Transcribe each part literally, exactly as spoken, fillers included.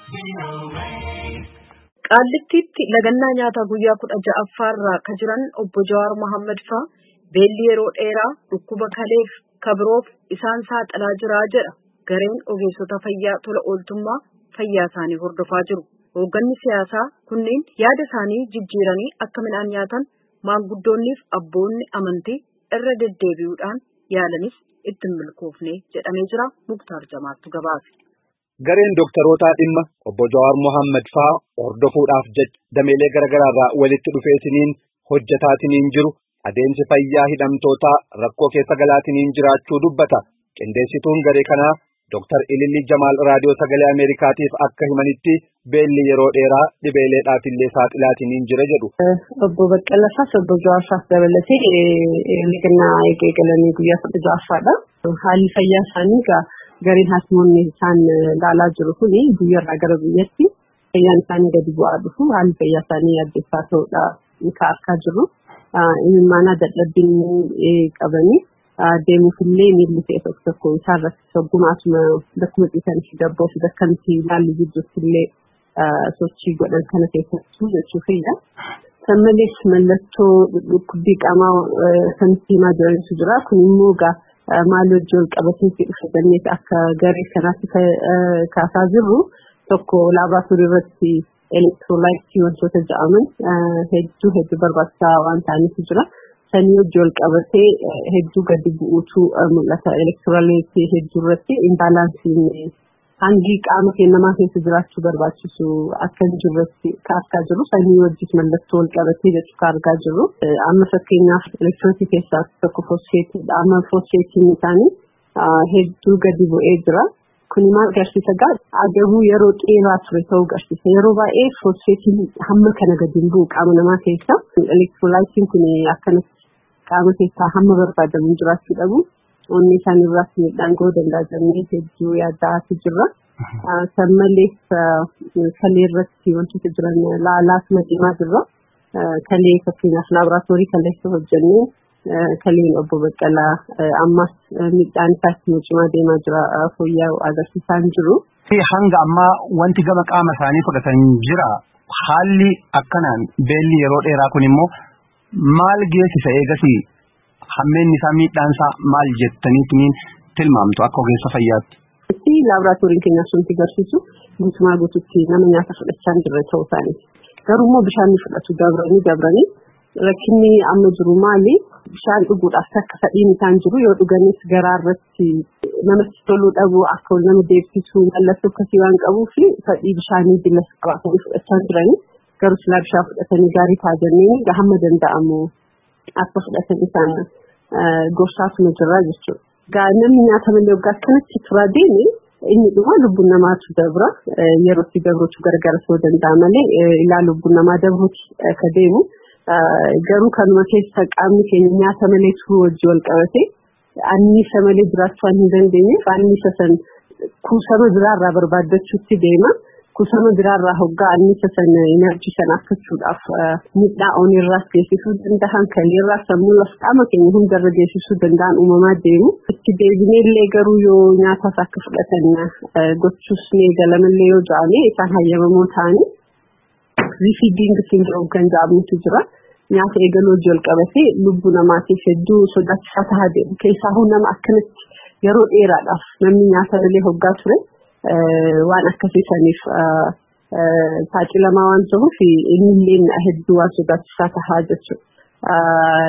Qaallittiitti lagannaa nyaataa guyyaa kudha ja'affaarraa kan jiran obbo Jawaar Mohaammed fa'aa beelli yeroo dheeraa dhukkuba kaleef kabiroof isaan saaxilaa jira jedha gareen ogeessota fayyaa tola ooltummaa fayyaa isaanii hordofaa jiru. Hoogganni siyaasaa kunneen yaada isaanii jijjiiranii akka midhaan nyaatan maanguddoonniif abboonni amantii irra deddeebi'uudhaan yaalanis ittiin milkoofne jedhamee jira. Muktaar Jamaattu gabaase. Gareen dooktarootaa dhimma obbo Jawaar Mohaammed fa'aa hordofuudhaaf jecha dameelee garaagaraarraa walitti dhufeetiniin hojjetaatiniin jiru adeemsi fayyaa hidhamtootaa rakkoo keessa galaatiniin jiraachuu dubbata. Qindeessituun garee kanaa Dooktar Ililli Jamaal raadiyoo sagalee Ameerikaatiif akka himanitti beelli yeroo dheeraa dhibeeleedhaaf illee saaxilaatiniin jira jedhu. Obbo Baqqalasaas obbo Jawaarsaas dabalatee liqinaa eegalanii guyyaa kudha ja'affaadha. Haalli fayyaa isaanii gareen hakiimoonni isaan ilaalaa jiru kuni guyyaarraa gara guyyaatti fayyaan isaanii gadi bu'aa dhufu haalli fayyaa isaanii addeessaa ta'uudha kan argaa jirru. Imimmaanaa dadhabbiin qabanii deemuuf illee miilli ta'e tokko tokko isaan rakkisa ogummaatuma bakkuma xiisan fi gabboo fi bakka nuti ilaallu jidduutti illee sochii godhan kana keessattuu jechuufidha. Kan malees mallattoo dhukkubbii qaamaa kan himaa jirantu jira. Kun immoo maal wajjin wal qabatee dhufe jennee akka garee kanaatti kaasaa jirru tokko laaboraatoorii irratti elektiroolaayitii wantoota jedhaman hedduu hedduu barbaachisaa waan ta'aniif jira. Sanii wajjin wal qabatee hedduu gadi bu'uutu mul'ata. Elektiroolaayitii hedduu irratti imbaalaansiin hangi qaama namaa keessa jiraachuu barbaachisu akka hin jirretti argaa jirru. Sanii wajjin mallattoo wal qabatee jechuu kan argaa jirru. Amma fakkeenyaaf elektiroolaayitii keessaa tokko fosfeetiidha. Amma fosfeetiin isaanii hedduu gadi bu'ee jira. Kuni maal agarsiisa gaa agabuu yeroo dheeraa ture ta'uu agarsiisa. Yeroo baay'ee fosfeetiin hamma kana gadi hin bu'u qaama namaa keessa. Elektiroolaayitiin kun akkanatti qaama keessaa hamma barbaadamu jiraachuu dhabu. Onni isaan irraas miidhaan ga'uu danda'a jennee hedduu yaadaatu jirra. Kan malees kalee irratti wantoota jiran laalaas madiimaa jirra. Kalee fakkeenyaaf laaboraatoorii kaleessa hojjennee kaleen obbo Baqqalaa ammas miidhaan isaatti cimaa deemaa jira fooyya'uu agarsiisaa jiru. Hanga ammaa wanti gama qaama isaanii fudhatan jira. Haalli akkanaan beelli yeroo dheeraa kun immoo maal geessisa eegasii hammeenni isaa miidhaan isaa maal jettaniitiin tilmaamtu akka ogeessa fayyaatti? Laaboraatooriin keenya sunti agarsiisu guutumaa guututti nama nyaata fudhachaa jirre ta'uu isaaniiti. Garuu immoo bishaan fudhatu dabranii dabranii rakkinni amma jiru maali? Bishaan dhuguudhaaf akka fedhiin isaan jiru yoo dhuganis garaa irratti namatti toluu dhabu akka nama deebisuu mallattoo akkasii waan qabuuf fedhii bishaanii bilas qabaatanii fudhachaa jiranii. Garuu silaa bishaan fudhatanii gaarii ta'a jenneen hamma danda'amu akka fudhatan isaan gorsaatuma jirra jechuudha. Namni nyaata malee waggaa akkanatti turaa deeme inni dhuma lubbuun namaatu dabra. Yerootti dabruutu gargara ta'uu danda'a malee ilaa lubbuun namaa dabruuti akka deemu. Garuu kanuma keessa qaamni keenya nyaata malee turuu wajjin wal qabate anniisa malee jiraachuu waan hin dandeenyeef anniisa san kuusama biraarraa barbaaddachuutti deema. Kuusama biraarraa hoggaa anniisa san enerjii san argachuudhaaf miidhaa onirraas geessisuu danda'an kaleerraa sammuu laf qaama keenya hundarra geessisuu danda'an uumamaa deemu. Itti deebinee illee garuu yoo nyaatas akka fudhatan gochuus ni eegalamallee yoo ja'ame isaan hayyamamoo ta'anii rifiidingi sindiroom kan jedhamutu jira. Nyaata eegaluu wajjin wal qabatee lubbuu namaatiif hedduu sodaachisaa ta'aa deemu. Keessaa nama akkanatti yeroo dheeraadhaaf namni nyaata malee hoggaa ture waan akkasiisaniif saaxilamaa waan ta'uuf innillee hedduu waan sodaachisaa ta'aa jechuudha.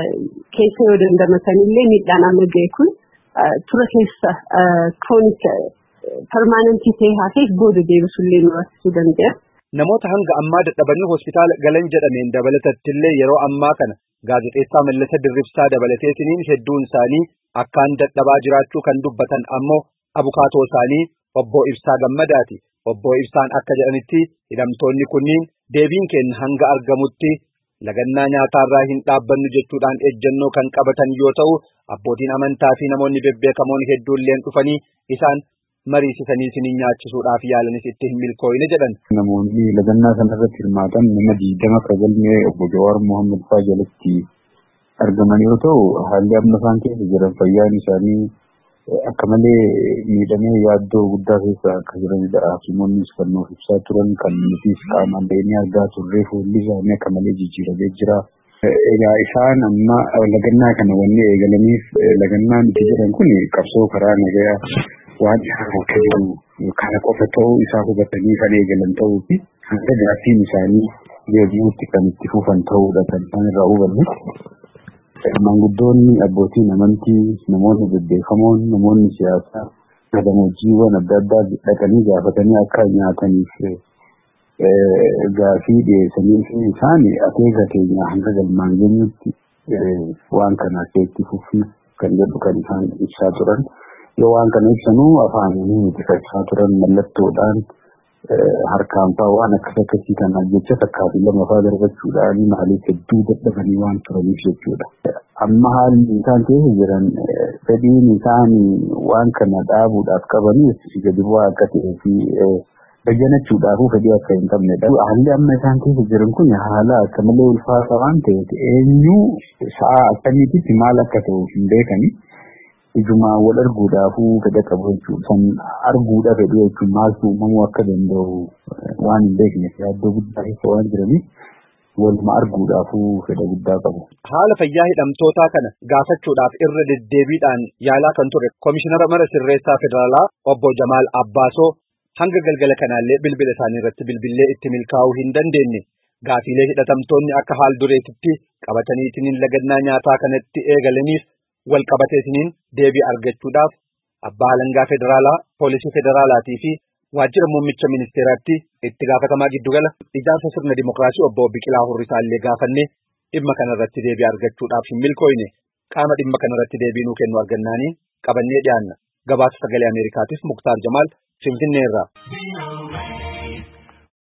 Keessa yoo dandamatan illee miidhaan amma ga'e kun tura keessa kiroonik permaanantii ta'ee hafeef booda deebisullee nu rakkisuu danda'a. Namoota hanga ammaa dadhabanii hospitaala galan jedhameen dabalatattillee yeroo ammaa kana gaazexeessaa Mallasa Dirribsaa dabalateetiniin hedduun isaanii akkaan dadhabaa jiraachuu kan dubbatan ammoo abukaatoo isaanii obbo Ibsaa Gammadaati. Obbo Ibsaan akka jedhanitti hidhamtoonni kunniin deebiin keenya hanga argamutti lagannaa nyaataarraa hin dhaabbannu jechuudhaan ejjennoo kan qabatan yoo ta'u abbootiin amantaa fi namoonni bebbeekamoon hedduulleen dhufanii isaan mariisisanii isin nyaachisuudhaaf yaalanis itti hin milkooyne jedhan. Namoonni lagannaa sanarratti hirmaatan nama digdama kagalmee obbo Jawaar Mohaammed fa'aa jalatti argaman yoo ta'u haalli amma isaan keessa jiran fayyaan isaanii akka malee miidhamee yaaddoo guddaa keessa akka jiranidha. Hakimonnis kan nuuf ibsaa turan kan nutis qaamaan deemee argaa turre fuulli isaanii akka malee jijjiiramee jira. Egaa isaan amma lagannaa kana wanni eegalaniif lagannaan itti jedhan kun qabsoo karaa nagaa waan isaan akka jiru kana qofa ta'uu isaa hubatanii kan eegalan ta'uu fi hanga gaaffiin isaanii deebi'uutti kan itti fufan ta'uudha kan isaan irraa hubanne. Manguddoonni abbootiin amantii namoonni bebbeekamoon namoonni siyaasaa gammoojjiiwwan adda addaa dhaqanii gaafatanii akka nyaataniif gaaffii dhiyeessanii fi isaan akeeka keenya hanga galmaan geenyutti waan kana itti fufii kan jedhu kan isaan ibsaa turan. Yoo waan kana ibsanuu afaanii nuti ibsaa turan mallattoodhaan harkaan fa'aa waan akkas akkasii kana jecha fakkaatii lama fa'aa darbachuudhaan maaliif hedduu dadhabanii waan turaniif jechuudha. Amma haalli isaan keessa jiran fedhiin isaan waan kana dhaabuudhaaf qabaniif gadi bu'aa akka ta'ee fi bayyanachuudhaaf fedhii akka hin qabnedha. Haalli amma isaan keessa jiran kun haala akka malee ulfaata waan ta'eef eenyu sa'a akkamiititti maal akka ta'u hin beekani. Ijumaa wal arguudhaafuu fedha qabu jechuudha. San arguudha fedhii jechuun maaltu uumamuu akka danda'u waan hin beekneef yaaddoo guddaa keessa waan jiraniif waluma arguudhaafuu fedha guddaa qabu. Haala fayyaa hidhamtootaa kana gaafachuudhaaf irra deddeebiidhaan yaalaa kan ture Komishinara Mana Sirreessaa Federaalaa Obbo Jamaal Abbaasoo hanga galgala kanaallee bilbila isaanii irratti bilbillee itti milkaa'uu hin dandeenye. Gaafiilee hidhatamtoonni akka haal dureetitti qabataniitiin lagannaa nyaataa kanatti eegalaniif wal qabateetiniin deebii argachuudhaaf abbaa alangaa federaalaa, poolisii federaalaatii fi waajjira muummicha ministeeraatti itti gaafatamaa giddugala ijaarsa sirna dimokiraasii obbo Biqilaa Hurrisaallee gaafannee dhimma kanarratti deebii argachuudhaaf hin milkooyne. Qaama dhimma kanarratti deebii nuu kennu argannaanii qabannee dhiyaanna. Gabaasa sagalee Ameerikaatiif Muktaar Jamaal Finfinneerraa.